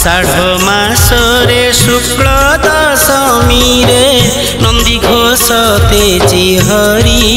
आषाढ़ मासरे शुक्ल दशमी रे नंदी घोष तेजी हरि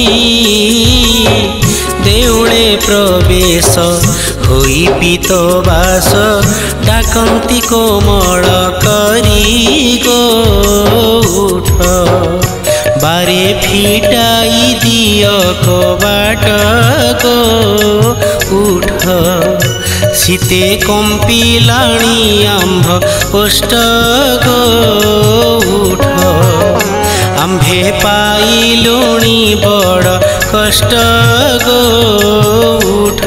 देउळे प्रवेश होई पीतवास डाकंती कोमल करी गो उठ बारे फिटाई दिय कबाट गो उठ शीते कंपिलाणी आंभ ओष्ट गो उठ आंभे पाइलुणी बड़ कष्ट गो उठ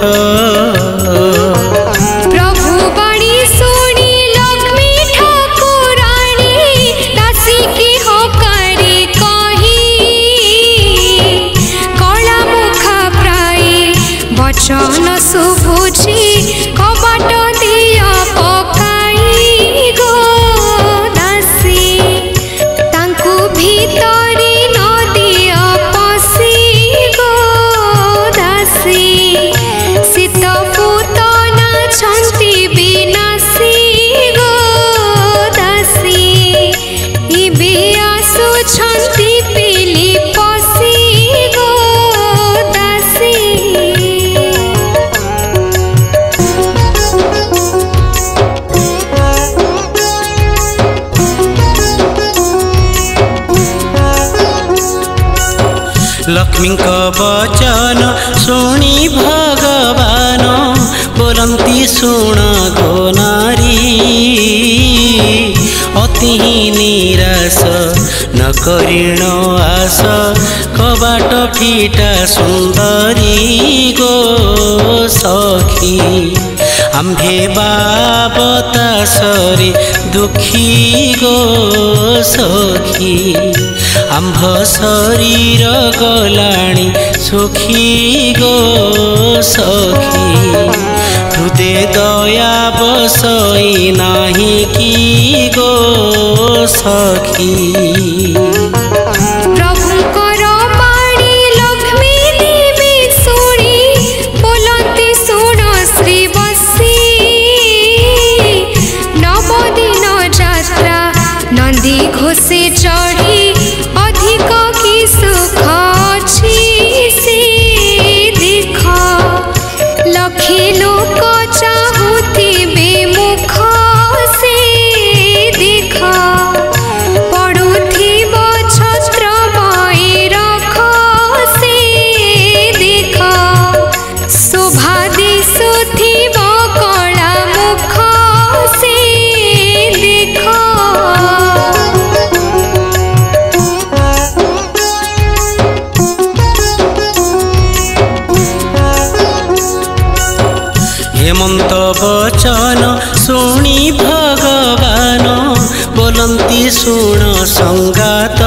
चन शुभुची कबाट दिया पकाई गो दासी तांकु भीतरी न दिया पसी गो दासी शीत पूतना छंती विनाशी गो दासी इबे आसु छंती पिली पसी गो दासी लक्ष्मी वचन शुणी भगवान बोलती शुण गो नारी अति निराश न करिण आस कबाट फिटा सुंदरी गो सखी आंभे बाबतासरे दुखी गो सखी आंभ शरीर गलाणी सुखी गो सखी हृदय दया बसई नाही की गो सखी घोषे चढ़ी अधिक की सुख छी से देख लखी लोक चाहुथिबे मुख से देख पड़ुथिब छत्र रख से देख शोभा दिशुथिब कला मुख से देख हेमंत वचन शुणी भगवान बोलती शुण संगात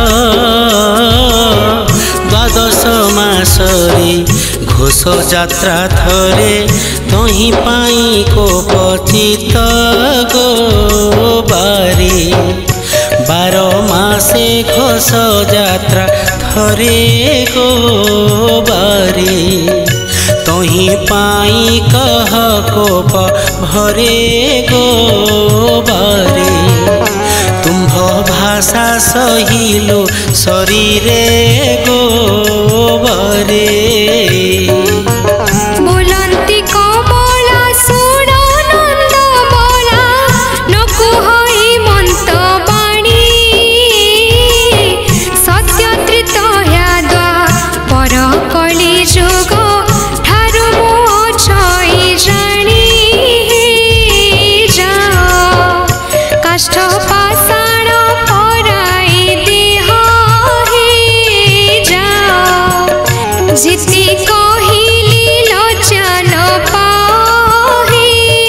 द्वादश मासरे घोष यात्रा थरे तही पाई कोपचित गो बारे 12 मासे घोष यात्रा थरे गो बारे तही पाई कह कोप भरे गो बारे तुम्भ भाषा सहिलो शरीरे गो बारे जिति कहिली लोचन पाहे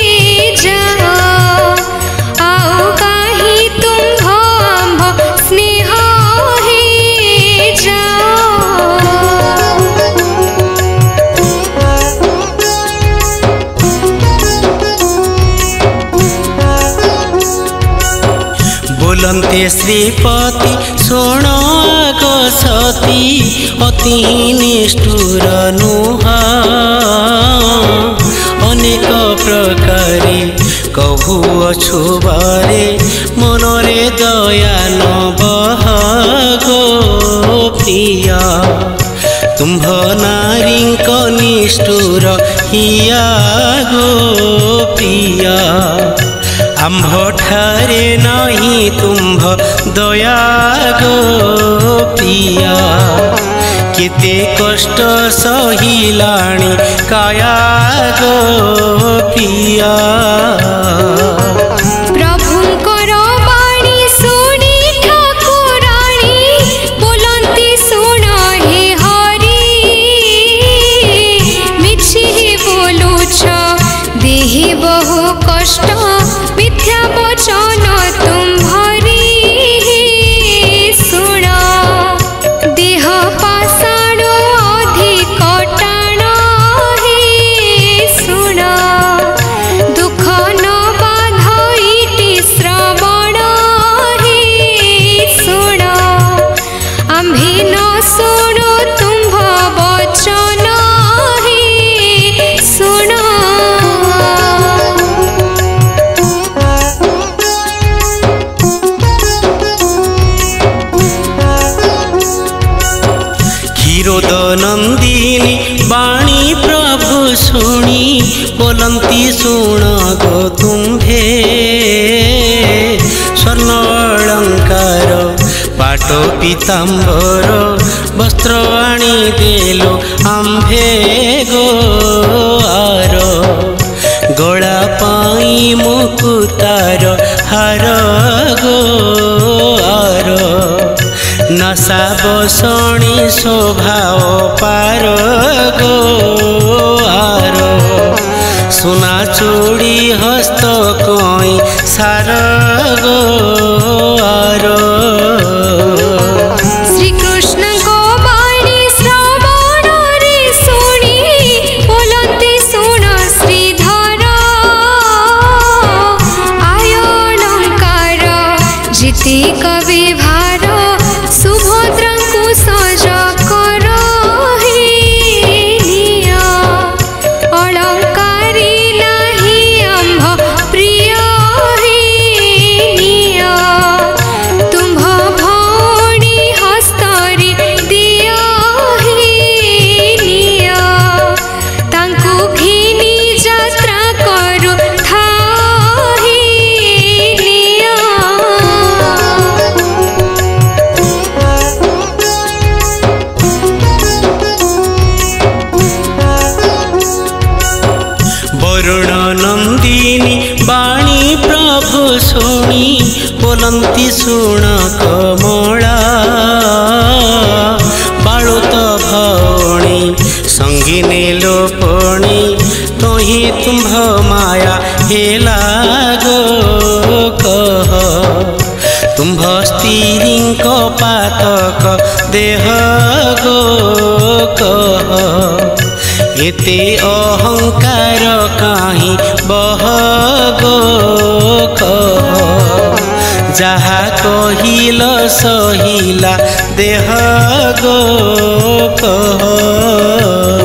जाओ आओ काहि तुम्भ आंभ स्नेह हे जाओ बोलते श्रीपति शुण आग सती अति निष्ठुर नुह अनेक प्रकारे कभु अछुबारे मनरे दया नबह गो प्रिय तुम्भ नारी निष्ठुर हिया गो प्रिय आम्भ ठारे नहीं तुम्भ दया गो प्रिय केते कष्ट सहिलाणी काया गो प्रिय प्रभुंकर बाणी सुनी ठाकुराणी बोलंती सुन हे हरि मिछि बोलुछ देहि बहु कष्ट मिथ्या वचन तुम्हारी सुन देह पाषाण अधिक टाण हे सुन दुख न बाधईटी श्रवण हे सुन आम्भे न सुनो तुम्भ वचन हे सुन नंदिनी बाणी प्रभु सुनी बोलंती सुन गो तुम्भे स्वर्ण अलंकार पाट पीतांबर वस्त्र आनी देलो आम्भे गो आर गला पाई मुकुतार हार गो आर नशा बसणी स्वभाव पार गो आर सुना चूड़ी हस्त कई सार गो आर श्री कृष्ण को बाणी श्रवण रे सुनी बोलते सुन श्रीधर आय अलंकार जिति कवि भार सुभद्रा को सज कर हे निया अलंकारी नाही आम्भ प्रिय हे निया तुम्भ भौणी हस्तरी दिया हे निया तांकु घिनी यात्रा करू था हे निया वरुण नंदिनी बाणी प्रभु सुनी बोलंती सुन कमला बाळुत भौणी संगी नेलो पणी तोही तुम्भ माया हेला गो कह तुम्भ स्त्रींक पातक देह गो कह एते अहंकार काहीं बह गो कह जहा कहिल सहिला देह गो कह।